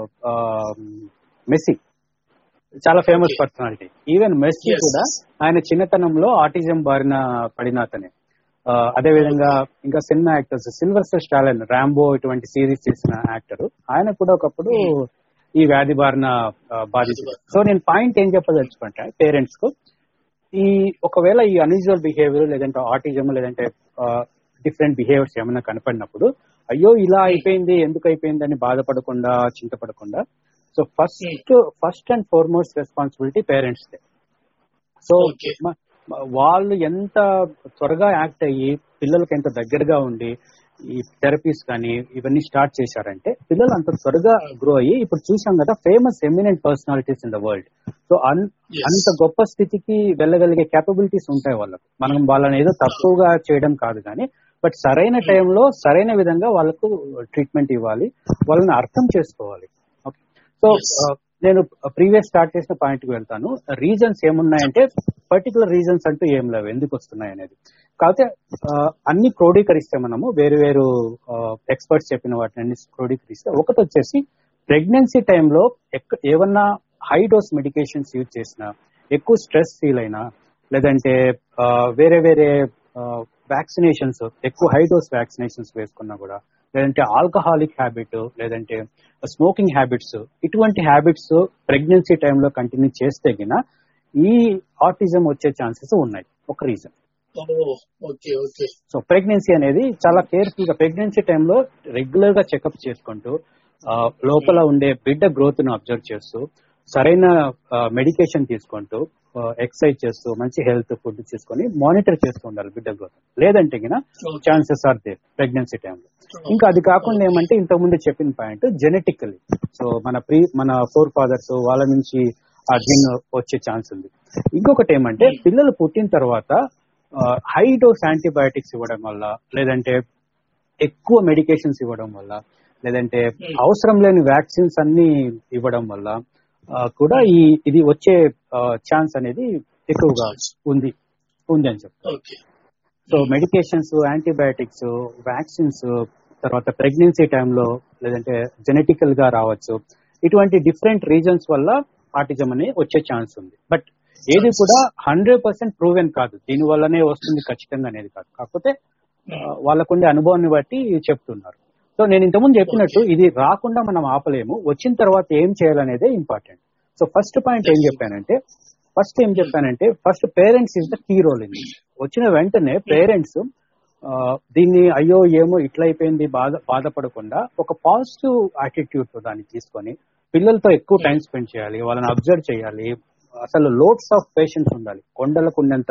Messi చాలా ఫేమస్ పర్సనాలిటీ. ఈవెన్ మెస్సీ కూడా ఆయన చిన్నతనంలో ఆటిజం బారిన పడిన అతనే. అదే విధంగా ఇంకా cinema actors Sylvester Stallone Rambo ఇటువంటి సిరీస్ చేసిన యాక్టర్, ఆయన కూడా ఒకప్పుడు ఈ వ్యాధి బారిన బాధితుడు. సో నేను పాయింట్ ఏం చెప్పదలుచుకుంటా పేరెంట్స్ కు, ఈ ఒకవేళ ఈ అన్యూజువల్ బిహేవియర్ లేదంటే ఆటిజం లేదంటే డిఫరెంట్ బిహేవియర్స్ ఏమైనా కనపడినప్పుడు అయ్యో ఇలా అయిపోయింది ఎందుకు అయిపోయింది అని బాధపడకుండా చింతపడకుండా, so first first and foremost responsibility parents దే. సో వాళ్ళు ఎంత త్వరగా యాక్ట్ అయ్యి పిల్లలకి ఎంత దగ్గరగా ఉండి ఈ థెరపీస్ కానీ ఇవన్నీ స్టార్ట్ చేశారంటే పిల్లలు అంత త్వరగా గ్రో అయ్యి ఇప్పుడు చూసాం కదా famous eminent personalities in the world. So అంత గొప్ప స్థితికి వెళ్ళగలిగే కేపబిలిటీస్ ఉంటాయి వాళ్ళకు. మనం వాళ్ళని ఏదో తక్కువగా చేయడం కాదు కానీ, బట్ సరైన టైంలో సరైన విధంగా వాళ్ళకు ట్రీట్మెంట్ ఇవ్వాలి, వాళ్ళని అర్థం చేసుకోవాలి. ఓకే, సో నేను ప్రీవియస్ స్టార్ట్ చేసిన పాయింట్ కి వెళ్తాను. రీజన్స్ ఏమున్నాయంటే పర్టికులర్ రీజన్స్ అంటూ ఏం లేవు ఎందుకు వస్తున్నాయి అనేది. కాకపోతే అన్ని క్రోడీకరిస్తే మనము వేరు వేరు ఎక్స్పర్ట్స్ చెప్పిన వాటిని అన్ని క్రోడీకరిస్తే ఒకటి వచ్చేసి ప్రెగ్నెన్సీ టైంలో ఏమన్నా హై డోస్ మెడికేషన్స్ యూజ్ చేసినా, ఎక్కువ స్ట్రెస్ ఫీల్ అయినా, లేదంటే వేరే వేరే వ్యాక్సినేషన్స్ ఎక్కువ హై డోస్ వ్యాక్సినేషన్స్ వేసుకున్నా కూడా, లేదంటే ఆల్కహాలిక్ హ్యాబిట్ లేదంటే స్మోకింగ్ హ్యాబిట్స్, ఇటువంటి హ్యాబిట్స్ ప్రెగ్నెన్సీ టైంలో కంటిన్యూ చేస్తే గిన ఈ ఆటిజం వచ్చే ఛాన్సెస్ ఉన్నాయి. ఒక రీజన్. సో ప్రెగ్నెన్సీ అనేది చాలా కేర్ఫుల్ గా ప్రెగ్నెన్సీ టైంలో రెగ్యులర్ గా చెకప్ చేసుకుంటూ లోపల ఉండే బిడ్డ గ్రోత్ ను అబ్జర్వ్ చేస్తూ సరైన మెడికేషన్ తీసుకుంటూ ఎక్సర్సైజ్ చేస్తూ మంచి హెల్త్ ఫుడ్ తీసుకొని మానిటర్ చేస్తూ ఉండాలి బిడ్డ గ్రోత్. లేదంటే గిన ఛాన్సెస్ ఆర్ దేర్ ప్రెగ్నెన్సీ టైంలో. ఇంకా అది కాకుండా ఏమంటే ఇంతకుముందు చెప్పిన పాయింట్ జెనెటికల్లీ, సో మన ప్రీ మన ఫోర్ ఫాదర్స్ వాళ్ళ నుంచి ఆ జీన్ వచ్చే ఛాన్స్ ఉంది. ఇంకొకటి ఏమంటే పిల్లలు పుట్టిన తర్వాత హై డోస్ యాంటీబయాటిక్స్ ఇవ్వడం వల్ల, లేదంటే ఎక్కువ మెడికేషన్స్ ఇవ్వడం వల్ల, లేదంటే అవసరం లేని వ్యాక్సిన్స్ అన్ని ఇవ్వడం వల్ల కూడా ఈ ఇది వచ్చే ఛాన్స్ అనేది ఎక్కువగా ఉంది ఉంది అని చెప్తారు. సో మెడికేషన్స్, యాంటీబయాటిక్స్, వ్యాక్సిన్స్, తర్వాత ప్రెగ్నెన్సీ టైంలో లేదంటే జెనెటికల్ గా రావచ్చు, ఇటువంటి డిఫరెంట్ రీజన్స్ వల్ల ఆటిజం అనేది వచ్చే ఛాన్స్ ఉంది. బట్ ఏది కూడా హండ్రెడ్ పర్సెంట్ ప్రూవెన్ కాదు, దీని వల్లనే వస్తుంది ఖచ్చితంగా అనేది కాదు. కాకపోతే వాళ్ళకుండే అనుభవాన్ని బట్టి చెప్తున్నారు. సో నేను ఇంతకుముందు చెప్పినట్టు ఇది రాకుండా మనం ఆపలేము, వచ్చిన తర్వాత ఏం చేయాలనేదే ఇంపార్టెంట్. సో ఫస్ట్ పాయింట్ ఏం చెప్పానంటే ఫస్ట్ ఏం చెప్పానంటే first parents is the key role in this. వచ్చిన వెంటనే పేరెంట్స్ దీన్ని అయ్యో ఏమో ఇట్లా అయిపోయింది బాధ బాధపడకుండా ఒక పాజిటివ్ యాటిట్యూడ్ తో దాన్ని తీసుకొని పిల్లలతో ఎక్కువ టైం స్పెండ్ చేయాలి, వాళ్ళని అబ్జర్వ్ చేయాలి. అసలు లోడ్స్ ఆఫ్ పేషెన్స్ ఉండాలి, కొండలకు ఉన్నంత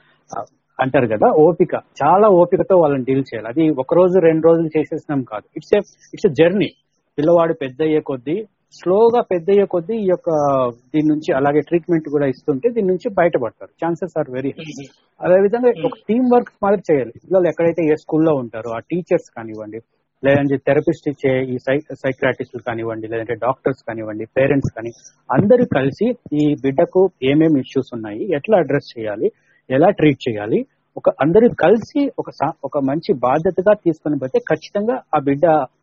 అంటారు కదా ఓపిక, చాలా ఓపికతో వాళ్ళని డీల్ చేయాలి. అది ఒక రోజు రెండు రోజులు చేసేసినాం కాదు, it's a it's a journey. పిల్లవాడు పెద్ద అయ్యే కొద్దీ స్లోగా పెద్ద అయ్యే కొద్దీ ఈ యొక్క దీని నుంచి అలాగే ట్రీట్మెంట్ కూడా ఇస్తుంటే దీని నుంచి బయటపడతారు. Chances are very high. అదేవిధంగా ఒక టీమ్ వర్క్ మాదిరి చేయాలి. పిల్లలు ఎక్కడైతే ఏ స్కూల్లో ఉంటారో ఆ టీచర్స్ కానివ్వండి, లేదంటే థెరపిస్ట్ ఇచ్చే ఈ సై సైక్రాటిస్టులు కానివ్వండి, లేదంటే డాక్టర్స్ కానివ్వండి, పేరెంట్స్ కానీ అందరూ కలిసి ఈ బిడ్డకు ఏమేమి ఇష్యూస్ ఉన్నాయి, ఎట్లా అడ్రస్ చేయాలి, ఎలా ట్రీట్ చేయాలి, ఒక అందరూ కలిసి ఒక ఒక మంచి బాధ్యతగా తీసుకుని పోతే ఖచ్చితంగా ఆ బిడ్డ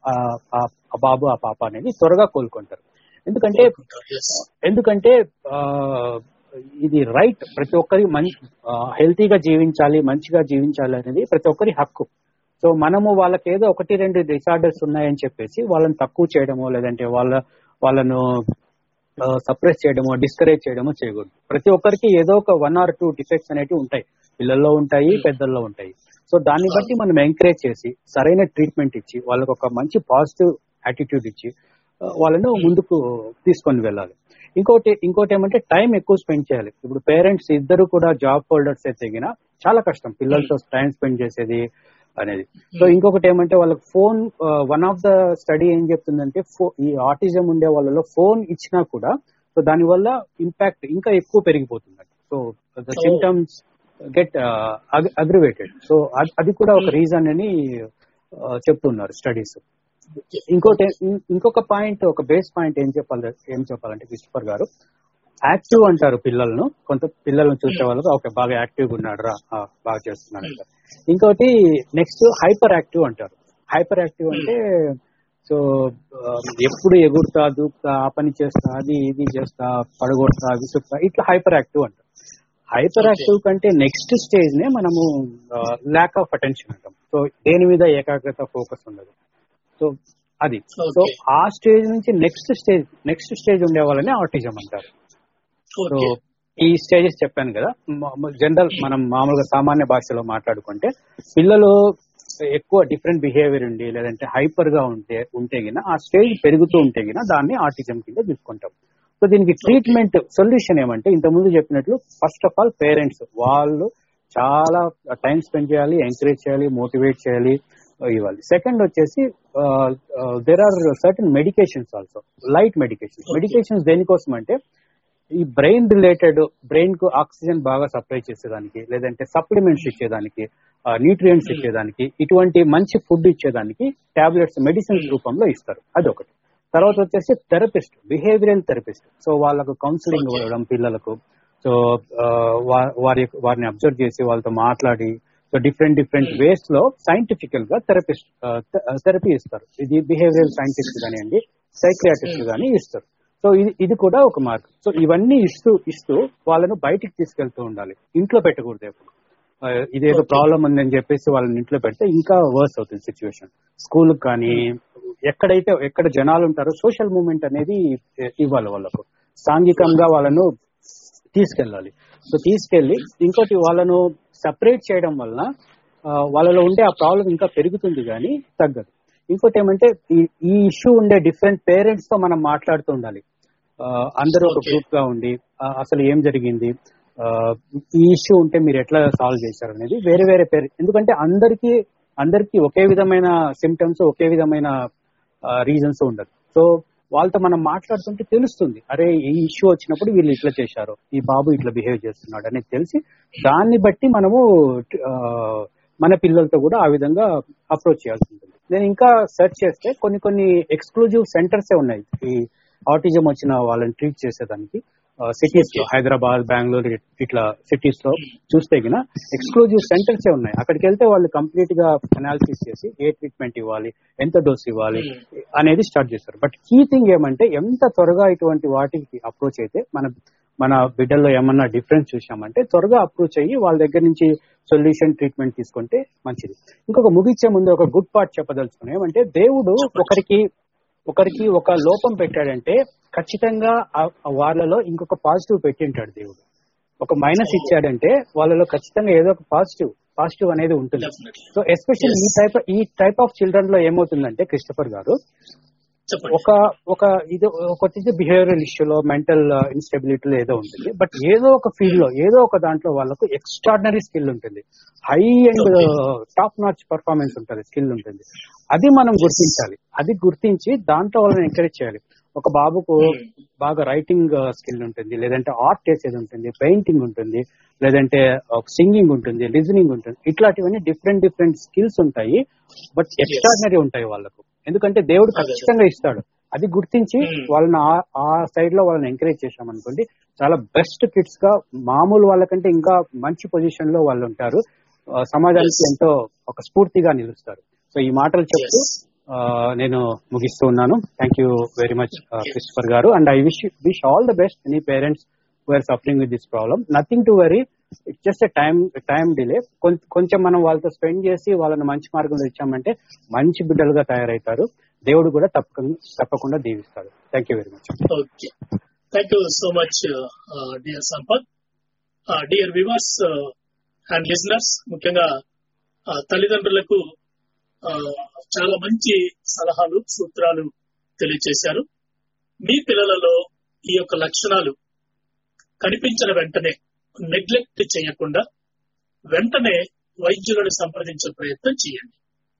ఆ బాబు ఆ పాప అనేది త్వరగా కోలుకుంటారు. ఎందుకంటే ఎందుకంటే ఇది రైట్, ప్రతి ఒక్కరి మంచి హెల్తీగా జీవించాలి, మంచిగా జీవించాలి అనేది ప్రతి ఒక్కరి హక్కు. సో మనము వాళ్ళకి ఏదో ఒకటి రెండు డిసార్డర్స్ ఉన్నాయని చెప్పేసి వాళ్ళని తక్కువ చేయడమో లేదంటే వాళ్ళ వాళ్ళను సప్రెస్ చేయడమో డిస్కరేజ్ చేయడమో చేయకూడదు. ప్రతి ఒక్కరికి ఏదో ఒక వన్ ఆర్ టూ డిఫెక్ట్స్ అనేవి ఉంటాయి, పిల్లల్లో ఉంటాయి, పెద్దల్లో ఉంటాయి. సో దాన్ని బట్టి మనం ఎంకరేజ్ చేసి సరైన ట్రీట్మెంట్ ఇచ్చి వాళ్ళకి ఒక మంచి పాజిటివ్ యాటిట్యూడ్ ఇచ్చి వాళ్ళను ముందుకు తీసుకొని వెళ్ళాలి. ఇంకోటి ఇంకోటి ఏమంటే టైం ఎక్కువ స్పెండ్ చేయాలి. ఇప్పుడు పేరెంట్స్ ఇద్దరు కూడా జాబ్ హోల్డర్స్ అయితే గిన చాలా కష్టం పిల్లలతో టైం స్పెండ్ చేసేది అనేది. సో ఇంకొకటి ఏమంటే వాళ్ళకి phone, one of the study ఏం చెప్తుందంటే ఈ ఆటిజం ఉండే వాళ్ళలో ఫోన్ ఇచ్చినా కూడా సో దాని వల్ల ఇంపాక్ట్ ఇంకా ఎక్కువ పెరిగిపోతుంది. So the symptoms get aggravated. So అది కూడా ఒక రీజన్ అని చెప్తున్నారు స్టడీస్. ఇంకోటి ఇంకొక పాయింట్, ఒక బేస్ పాయింట్ ఏం చెప్పాలి ఏం చెప్పాలంటే క్రిస్టఫర్ గారు, యాక్టివ్ అంటారు పిల్లలను, కొంత పిల్లలను చూసే వాళ్ళకి ఓకే బాగా యాక్టివ్గా ఉన్నాడు రా, బాగా చేస్తున్నాడు అంటారు. ఇంకోటి నెక్స్ట్ హైపర్ యాక్టివ్ అంటారు. హైపర్ యాక్టివ్ అంటే సో ఎప్పుడు ఎగురుతా దూకుతా ఆ పని చేస్తా అది ఇది చేస్తా పడగొడతా విసుకుతా, ఇట్లా హైపర్ యాక్టివ్ అంటారు. హైపర్ యాక్టివ్ కంటే నెక్స్ట్ స్టేజ్ నే మనము ల్యాక్ ఆఫ్ అటెన్షన్ అంటాం. సో దేని మీద ఏకాగ్రత, ఫోకస్ ఉండదు. సో అది సో ఆ స్టేజ్ నుంచి నెక్స్ట్ స్టేజ్ నెక్స్ట్ స్టేజ్ ఉండే వాళ్ళని ఆటిజం అంటారు. సో ఈ స్టేజెస్ చెప్పాను కదా, జనరల్ మనం మామూలుగా సామాన్య భాషలో మాట్లాడుకుంటే పిల్లలు ఎక్కువ డిఫరెంట్ బిహేవియర్ ఉండి లేదంటే హైపర్ గా ఉంటే ఉంటే గిన ఆ స్టేజ్ పెరుగుతూ ఉంటే గిన దాన్ని ఆటిజం కింద తీసుకుంటాం. సో దీనికి ట్రీట్మెంట్ సొల్యూషన్ ఏమంటే ఇంతకుముందు చెప్పినట్లు ఫస్ట్ ఆఫ్ ఆల్ పేరెంట్స్ వాళ్ళు చాలా టైం స్పెండ్ చేయాలి, ఎంకరేజ్ చేయాలి, మోటివేట్ చేయాలి, ఇవ్వాలి. సెకండ్ వచ్చేసి there are certain medications also, light medications. Medications దేనికోసం అంటే ఈ బ్రెయిన్ రిలేటెడ్, బ్రెయిన్ కు ఆక్సిజన్ బాగా సప్లై చేసేదానికి, లేదంటే సప్లిమెంట్స్ ఇచ్చేదానికి, న్యూట్రియంట్స్ ఇచ్చేదానికి, ఇటువంటి మంచి ఫుడ్ ఇచ్చేదానికి టాబ్లెట్స్, మెడిసిన్స్ రూపంలో ఇస్తారు. అదొకటి. తర్వాత వచ్చేసి థెరపిస్ట్, బిహేవియరల్ థెరపిస్ట్. సో వాళ్ళకు కౌన్సిలింగ్ ఇవ్వడం పిల్లలకు. సో వారి వారిని అబ్జర్వ్ చేసి వాళ్ళతో మాట్లాడి సో డిఫరెంట్ డిఫరెంట్ వేస్ లో సైంటిఫికల్ గా థెరపిస్ట్ థెరపీ ఇస్తారు. ఇది బిహేవియరల్ సైంటిస్ట్ కానివ్వండి, సైక్రియాటిస్ట్ కానీ ఇస్తారు. సో ఇది ఇది కూడా ఒక మార్గం. సో ఇవన్నీ ఇస్తూ ఇస్తూ వాళ్ళను బయటికి తీసుకెళ్తూ ఉండాలి, ఇంట్లో పెట్టకూడదు ఎప్పుడు. ఇదేదో ప్రాబ్లం ఉందని చెప్పేసి వాళ్ళని ఇంట్లో పెడితే ఇంకా వర్స్ అవుతుంది సిచ్యువేషన్. స్కూల్ కానీ ఎక్కడైతే ఎక్కడ జనాలు ఉంటారో సోషల్ మూవ్మెంట్ అనేది ఇవ్వాలి వాళ్ళకు, సాంఘికంగా వాళ్ళను తీసుకెళ్ళాలి. సో తీసుకెళ్లి ఇంకోటి వాళ్ళను సెపరేట్ చేయడం వలన వాళ్ళలో ఉండే ఆ ప్రాబ్లం ఇంకా పెరుగుతుంది కానీ తగ్గదు. ఇంకోటి ఏమంటే ఈ ఇష్యూ ఉండే డిఫరెంట్ పేరెంట్స్ తో మనం మాట్లాడుతూ ఉండాలి. అందరూ ఒక గ్రూప్ గా ఉండి అసలు ఏం జరిగింది, ఈ ఇష్యూ ఉంటే మీరు ఎట్లా సాల్వ్ చేశారు అనేది వేరే వేరే పేరెంట్స్, ఎందుకంటే అందరికీ అందరికీ ఒకే విధమైన సిమ్టమ్స్, ఒకే విధమైన రీజన్స్ ఉండదు. సో వాళ్ళతో మనం మాట్లాడుతుంటే తెలుస్తుంది, అరే ఈ ఇష్యూ వచ్చినప్పుడు వీళ్ళు ఇట్లా చేశారు, ఈ బాబు ఇట్లా బిహేవ్ చేస్తున్నాడు అనేది తెలిసి దాన్ని బట్టి మనము మన పిల్లలతో కూడా ఆ విధంగా అప్రోచ్ చేయాల్సి ఉంటుంది. నేను ఇంకా సెర్చ్ చేస్తే కొన్ని కొన్ని ఎక్స్క్లూజివ్ సెంటర్సే ఉన్నాయి ఈ ఆటిజం వచ్చిన వాళ్ళని ట్రీట్ చేసేదానికి. సిటీస్ లో హైదరాబాద్, బెంగళూరు ఇట్లా సిటీస్ లో చూస్తే గిన ఎక్స్క్లూజివ్ సెంటర్సే ఉన్నాయి. అక్కడికి వెళ్తే వాళ్ళు కంప్లీట్ గా అనాలిసిస్ చేసి ఏ ట్రీట్మెంట్ ఇవ్వాలి, ఎంత డోస్ ఇవ్వాలి అనేది స్టార్ట్ చేస్తారు. బట్ కీ థింగ్ ఏమంటే ఎంత త్వరగా ఇటువంటి వాటికి అప్రోచ్ అయితే మన మన బిడ్డల్లో ఏమన్నా డిఫరెన్స్ చూసామంటే త్వరగా అప్రోచ్ అయ్యి వాళ్ళ దగ్గర నుంచి సొల్యూషన్, ట్రీట్మెంట్ తీసుకుంటే మంచిది. ఇంకొక ముగిచ్చే ముందు ఒక గుడ్ పార్ట్ చెప్పదలుచుకున్నాం. ఏమంటే దేవుడు ఒకరికి ఒకరికి ఒక లోపం పెట్టాడంటే ఖచ్చితంగా వాళ్ళలో ఇంకొక పాజిటివ్ పెట్టింటాడు దేవుడు. ఒక మైనస్ ఇచ్చాడంటే వాళ్ళలో ఖచ్చితంగా ఏదో ఒక పాజిటివ్ పాజిటివ్ అనేది ఉంటుంది. సో ఎస్పెషల్లీ ఈ టైప్ ఈ టైప్ ఆఫ్ చిల్డ్రన్ లో ఏమవుతుందంటే క్రిస్టఫర్ గారు ఒక ఒక ఇది ఒకటి బిహేవియరల్ ఇష్యూలో, మెంటల్ ఇన్స్టెబిలిటీలో ఏదో ఉంటుంది. బట్ ఏదో ఒక ఫీల్డ్ లో ఏదో ఒక దాంట్లో వాళ్ళకు ఎక్స్ట్రాడినరీ స్కిల్ ఉంటుంది, high and top notch performance ఉంటుంది, స్కిల్ ఉంటుంది. అది మనం గుర్తించాలి. అది గుర్తించి దాంట్లో వాళ్ళని ఎంకరేజ్ చేయాలి. ఒక బాబుకు బాగా రైటింగ్ స్కిల్ ఉంటుంది, లేదంటే ఆర్ట్ చేసేది ఉంటుంది, పెయింటింగ్ ఉంటుంది, లేదంటే సింగింగ్ ఉంటుంది, లిజనింగ్ ఉంటుంది. ఇట్లాంటివన్నీ డిఫరెంట్ డిఫరెంట్ స్కిల్స్ ఉంటాయి, బట్ ఎక్స్ట్రాడినరీ ఉంటాయి వాళ్ళకు. ఎందుకంటే దేవుడు ఖచ్చితంగా ఇస్తాడు. అది గుర్తించి వాళ్ళని ఆ సైడ్ లో వాళ్ళని ఎంకరేజ్ చేశామనుకోండి, చాలా బెస్ట్ కిడ్స్ గా మామూలు వాళ్ళకంటే ఇంకా మంచి పొజిషన్ లో వాళ్ళు ఉంటారు, సమాజానికి ఎంతో ఒక స్ఫూర్తిగా నిలుస్తారు. సో ఈ మాటలు చెప్తూ నేను ముగిస్తూ ఉన్నాను. Thank you very much Christopher గారు. And I wish wish all the best any parents who are suffering with this problem. Nothing to worry, it's just time time delay. కొంచెం మనం వాళ్ళతో స్పెండ్ చేసి వాళ్ళని మంచి మార్గంలో ఇచ్చామంటే మంచి బిడ్డలుగా తయారవుతారు. దేవుడు కూడా తప్పకుండా తప్పకుండా దీవిస్తాడు. Thank you very much. Okay, thank you so much dear Sampath. Dear viewers and listeners, ముఖ్యంగా తల్లిదండ్రులకు చాలా మంచి సలహాలు, సూత్రాలు తెలియజేశారు. మీ పిల్లలలో ఈ యొక్క లక్షణాలు కనిపించిన వెంటనే నెగ్లెక్ట్ చేయకుండా వెంటనే వైద్యులను సంప్రదించే ప్రయత్నం చేయండి.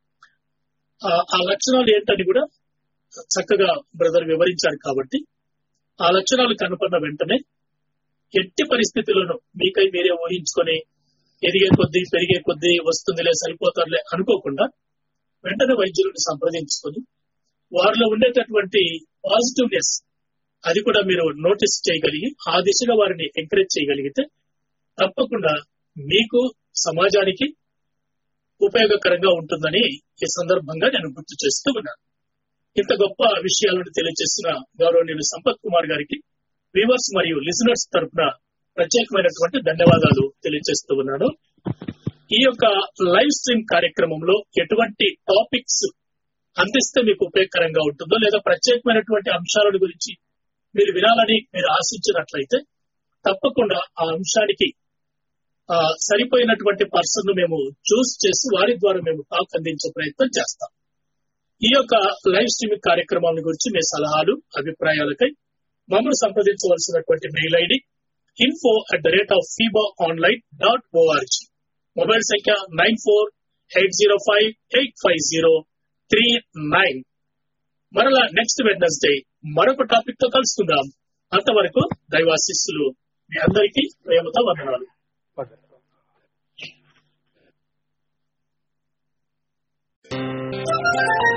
ఆ లక్షణాలు ఏంటని కూడా చక్కగా బ్రదర్ వివరించారు. కాబట్టి ఆ లక్షణాలు కనుపన్న వెంటనే ఎట్టి పరిస్థితులను మీకై మీరే ఊహించుకొని ఎదిగే కొద్దీ పెరిగే కొద్దీ వస్తుందిలే, సరిపోతారులే అనుకోకుండా వెంటనే వైద్యులను సంప్రదించుకొని వారిలో ఉండేటటువంటి పాజిటివ్నెస్ అది కూడా మీరు నోటీస్ చేయగలిగి ఆ దిశగా వారిని ఎంకరేజ్ చేయగలిగితే తప్పకుండా మీకు, సమాజానికి ఉపయోగకరంగా ఉంటుందని ఈ సందర్భంగా నేను గుర్తు చేస్తూ ఉన్నాను. ఇంత గొప్ప విషయాలను తెలియజేసిన గౌరవనీయులు సంపత్ కుమార్ గారికి వ్యూవర్స్ మరియు లిజనర్స్ తరఫున ప్రత్యేకమైనటువంటి ధన్యవాదాలు తెలియజేస్తూ ఉన్నాను. ఈ యొక్క లైవ్ స్ట్రీమ్ కార్యక్రమంలో ఎటువంటి టాపిక్స్ అందిస్తే మీకు ఉపయోగకరంగా ఉంటుందో లేదా ప్రత్యేకమైనటువంటి అంశాల గురించి మీరు వినాలని మీరు ఆశించినట్లయితే తప్పకుండా ఆ అంశానికి ఆ సరిపోయినటువంటి పర్సన్ ను మేము చూస్ చేసి వారి ద్వారా మేము టాక్ అందించే ప్రయత్నం చేస్తాం. ఈ యొక్క లైవ్ స్ట్రీమింగ్ కార్యక్రమాల గురించి మీ సలహాలు అభిప్రాయాలకై మమ్మల్ని సంప్రదించవలసినటువంటి mail ID info at the rate of ఫీబా ఆన్లైన్ డాట్ ఓఆర్జీ. మొబైల్ సంఖ్య nine four eight zero five eight five zero three nine. మరలా నెక్స్ట్ వెడ్నెస్డే మరొక టాపిక్ తో కలుసుకుందాం. అంతవరకు దైవాశీస్సులు మీ అందరికీ ప్రేమతో వందనాలు. Okay.